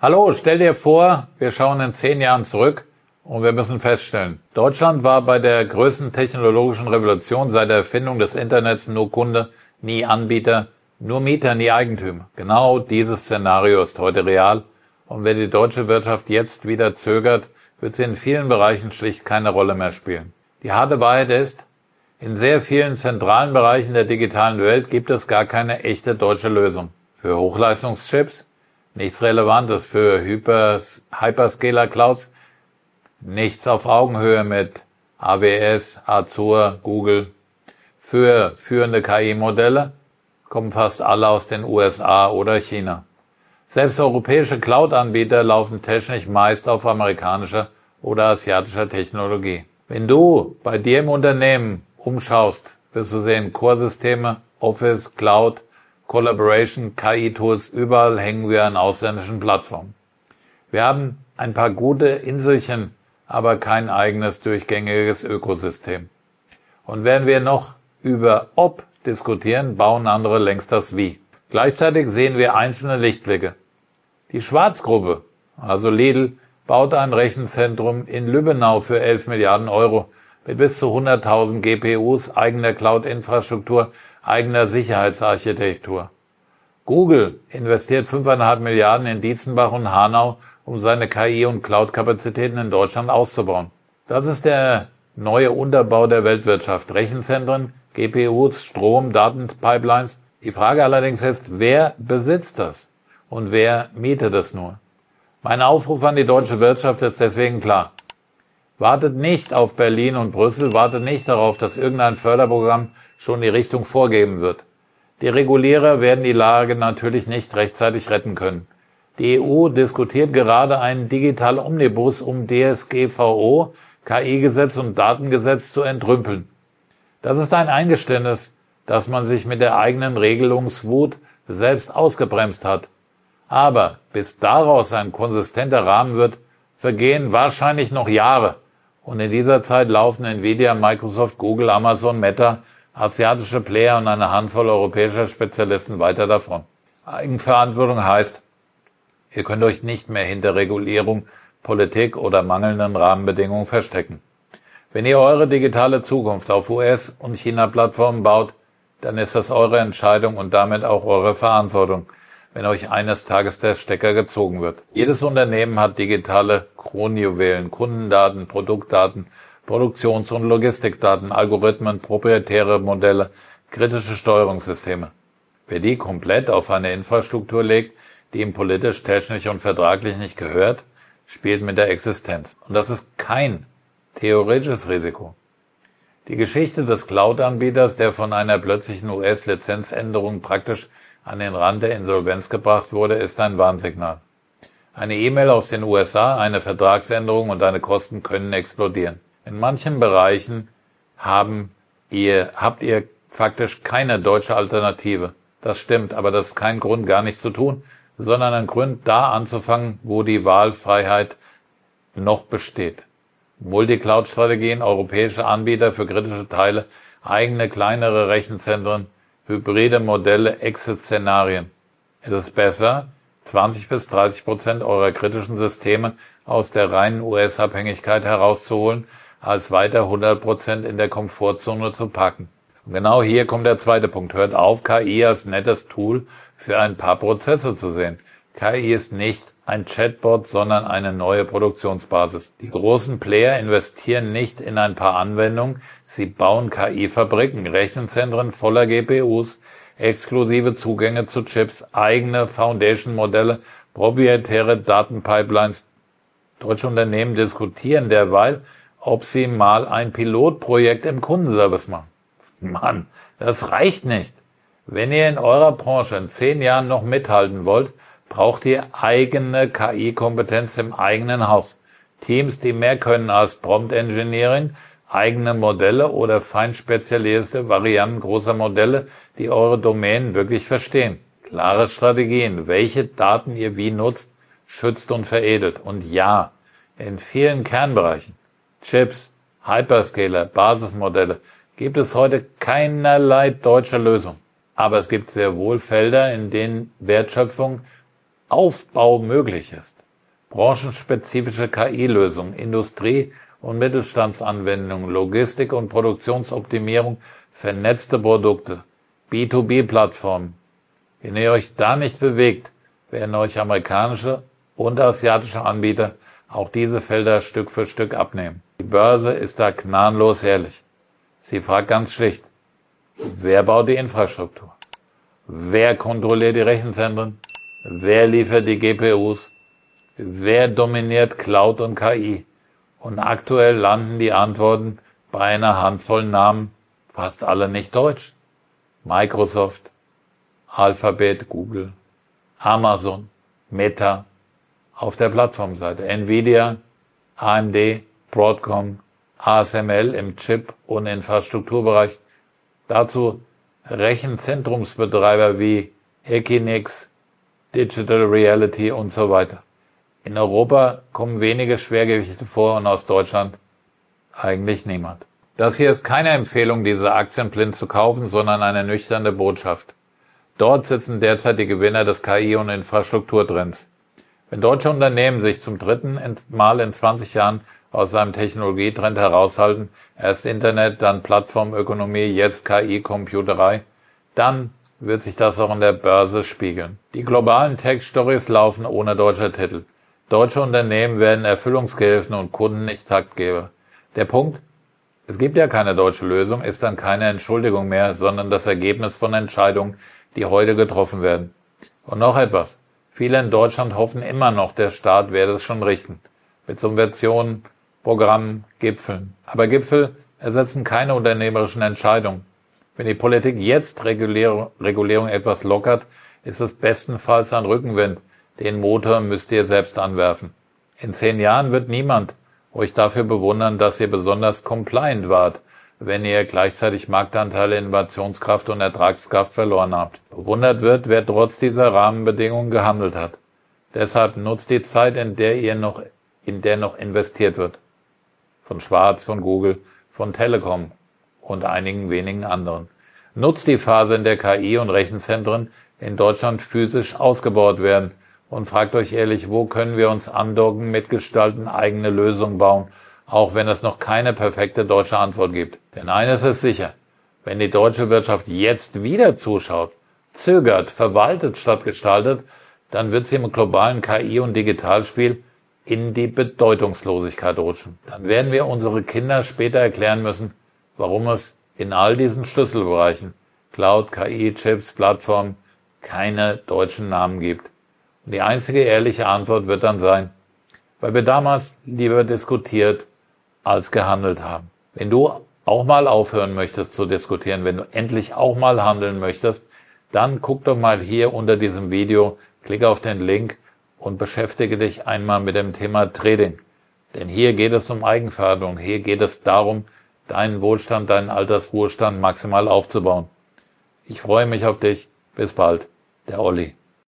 Hallo, stell dir vor, wir schauen in 10 Jahren zurück und wir müssen feststellen, Deutschland war bei der größten technologischen Revolution seit der Erfindung des Internets nur Kunde, nie Anbieter, nur Mieter, nie Eigentümer. Genau dieses Szenario ist heute real und wenn die deutsche Wirtschaft jetzt wieder zögert, wird sie in vielen Bereichen schlicht keine Rolle mehr spielen. Die harte Wahrheit ist, in sehr vielen zentralen Bereichen der digitalen Welt gibt es gar keine echte deutsche Lösung. Für Hochleistungschips nichts Relevantes, für Hyperscaler-Clouds nichts auf Augenhöhe mit AWS, Azure, Google. Für führende KI-Modelle kommen fast alle aus den USA oder China. Selbst europäische Cloud-Anbieter laufen technisch meist auf amerikanischer oder asiatischer Technologie. Wenn du bei dir im Unternehmen umschaust, wirst du sehen, Core-Systeme, Office, Cloud, Collaboration, KI-Tools, überall hängen wir an ausländischen Plattformen. Wir haben ein paar gute Inselchen, aber kein eigenes durchgängiges Ökosystem. Und während wir noch über Ob diskutieren, bauen andere längst das Wie. Gleichzeitig sehen wir einzelne Lichtblicke. Die Schwarz-Gruppe, also Lidl, baut ein Rechenzentrum in Lübbenau für 11 Milliarden Euro mit bis zu 100.000 GPUs, eigener Cloud-Infrastruktur, eigener Sicherheitsarchitektur. Google investiert 5,5 Milliarden in Dietzenbach und Hanau, um seine KI- und Cloud-Kapazitäten in Deutschland auszubauen. Das ist der neue Unterbau der Weltwirtschaft. Rechenzentren, GPUs, Strom, Datenpipelines. Die Frage allerdings ist, wer besitzt das und wer mietet es nur? Mein Aufruf an die deutsche Wirtschaft ist deswegen klar. Wartet nicht auf Berlin und Brüssel, wartet nicht darauf, dass irgendein Förderprogramm schon die Richtung vorgeben wird. Die Regulierer werden die Lage natürlich nicht rechtzeitig retten können. Die EU diskutiert gerade einen digitalen Omnibus, um DSGVO, KI-Gesetz und Datengesetz zu entrümpeln. Das ist ein Eingeständnis, dass man sich mit der eigenen Regelungswut selbst ausgebremst hat. Aber bis daraus ein konsistenter Rahmen wird, vergehen wahrscheinlich noch Jahre. Und in dieser Zeit laufen Nvidia, Microsoft, Google, Amazon, Meta, asiatische Player und eine Handvoll europäischer Spezialisten weiter davon. Eigenverantwortung heißt, ihr könnt euch nicht mehr hinter Regulierung, Politik oder mangelnden Rahmenbedingungen verstecken. Wenn ihr eure digitale Zukunft auf US- und China-Plattformen baut, dann ist das eure Entscheidung und damit auch eure Verantwortung, wenn euch eines Tages der Stecker gezogen wird. Jedes Unternehmen hat digitale Kronjuwelen, Kundendaten, Produktdaten, Produktions- und Logistikdaten, Algorithmen, proprietäre Modelle, kritische Steuerungssysteme. Wer die komplett auf eine Infrastruktur legt, die ihm politisch, technisch und vertraglich nicht gehört, spielt mit der Existenz. Und das ist kein theoretisches Risiko. Die Geschichte des Cloud-Anbieters, der von einer plötzlichen US-Lizenzänderung praktisch an den Rand der Insolvenz gebracht wurde, ist ein Warnsignal. Eine E-Mail aus den USA, eine Vertragsänderung und deine Kosten können explodieren. In manchen Bereichen habt ihr faktisch keine deutsche Alternative. Das stimmt, aber das ist kein Grund, gar nichts zu tun, sondern ein Grund, da anzufangen, wo die Wahlfreiheit noch besteht. Multicloud-Strategien, europäische Anbieter für kritische Teile, eigene kleinere Rechenzentren, hybride Modelle, Exit-Szenarien. Es ist besser, 20-30% eurer kritischen Systeme aus der reinen US-Abhängigkeit herauszuholen, als weiter 100% in der Komfortzone zu packen. Und genau hier kommt der zweite Punkt. Hört auf, KI als nettes Tool für ein paar Prozesse zu sehen. KI ist nicht ein Chatbot, sondern eine neue Produktionsbasis. Die großen Player investieren nicht in ein paar Anwendungen, sie bauen KI-Fabriken, Rechenzentren voller GPUs, exklusive Zugänge zu Chips, eigene Foundation-Modelle, proprietäre Datenpipelines. Deutsche Unternehmen diskutieren derweil, ob sie mal ein Pilotprojekt im Kundenservice machen. Mann, das reicht nicht. Wenn ihr in eurer Branche in 10 Jahren noch mithalten wollt, braucht ihr eigene KI-Kompetenz im eigenen Haus. Teams, die mehr können als Prompt Engineering, eigene Modelle oder fein spezialisierte Varianten großer Modelle, die eure Domänen wirklich verstehen. Klare Strategien, welche Daten ihr wie nutzt, schützt und veredelt. Und ja, in vielen Kernbereichen, Chips, Hyperscaler, Basismodelle, gibt es heute keinerlei deutsche Lösung. Aber es gibt sehr wohl Felder, in denen Wertschöpfung Aufbau möglich ist. Branchenspezifische KI-Lösungen, Industrie- und Mittelstandsanwendungen, Logistik- und Produktionsoptimierung, vernetzte Produkte, B2B-Plattformen. Wenn ihr euch da nicht bewegt, werden euch amerikanische und asiatische Anbieter auch diese Felder Stück für Stück abnehmen. Die Börse ist da gnadenlos ehrlich. Sie fragt ganz schlicht, wer baut die Infrastruktur? Wer kontrolliert die Rechenzentren? Wer liefert die GPUs? Wer dominiert Cloud und KI? Und aktuell landen die Antworten bei einer Handvoll Namen, fast alle nicht deutsch. Microsoft, Alphabet, Google, Amazon, Meta, auf der Plattformseite, Nvidia, AMD, Broadcom, ASML im Chip- und Infrastrukturbereich. Dazu Rechenzentrumsbetreiber wie Equinix, Digital Reality und so weiter. In Europa kommen wenige Schwergewichte vor und aus Deutschland eigentlich niemand. Das hier ist keine Empfehlung, diese Aktien blind zu kaufen, sondern eine nüchterne Botschaft. Dort sitzen derzeit die Gewinner des KI- und Infrastrukturtrends. Wenn deutsche Unternehmen sich zum dritten Mal in 20 Jahren aus einem Technologietrend heraushalten, erst Internet, dann Plattformökonomie, jetzt KI, Computerei, dann wird sich das auch in der Börse spiegeln. Die globalen Tech-Stories laufen ohne deutscher Titel. Deutsche Unternehmen werden Erfüllungsgehilfen und Kunden nicht Taktgeber. Der Punkt, es gibt ja keine deutsche Lösung, ist dann keine Entschuldigung mehr, sondern das Ergebnis von Entscheidungen, die heute getroffen werden. Und noch etwas. Viele in Deutschland hoffen immer noch, der Staat werde es schon richten. Mit Subventionen, Programmen, Gipfeln. Aber Gipfel ersetzen keine unternehmerischen Entscheidungen. Wenn die Politik jetzt Regulierung etwas lockert, ist es bestenfalls ein Rückenwind. Den Motor müsst ihr selbst anwerfen. In 10 Jahren wird niemand euch dafür bewundern, dass ihr besonders compliant wart, wenn ihr gleichzeitig Marktanteile, Innovationskraft und Ertragskraft verloren habt. Bewundert wird, wer trotz dieser Rahmenbedingungen gehandelt hat. Deshalb nutzt die Zeit, in der noch investiert wird. Von Schwarz, von Google, von Telekom und einigen wenigen anderen. Nutzt die Phase, in der KI und Rechenzentren in Deutschland physisch ausgebaut werden und fragt euch ehrlich, wo können wir uns andocken, mitgestalten, eigene Lösungen bauen, auch wenn es noch keine perfekte deutsche Antwort gibt. Denn eines ist sicher, wenn die deutsche Wirtschaft jetzt wieder zuschaut, zögert, verwaltet statt gestaltet, dann wird sie im globalen KI- und Digitalspiel in die Bedeutungslosigkeit rutschen. Dann werden wir unsere Kinder später erklären müssen, warum es in all diesen Schlüsselbereichen, Cloud, KI, Chips, Plattformen, keine deutschen Namen gibt. Und die einzige ehrliche Antwort wird dann sein, weil wir damals lieber diskutiert als gehandelt haben. Wenn du auch mal aufhören möchtest zu diskutieren, wenn du endlich auch mal handeln möchtest, dann guck doch mal hier unter diesem Video, klick auf den Link und beschäftige dich einmal mit dem Thema Trading. Denn hier geht es um Eigenverantwortung, hier geht es darum, deinen Wohlstand, deinen Altersruhestand maximal aufzubauen. Ich freue mich auf dich. Bis bald. Der Olli.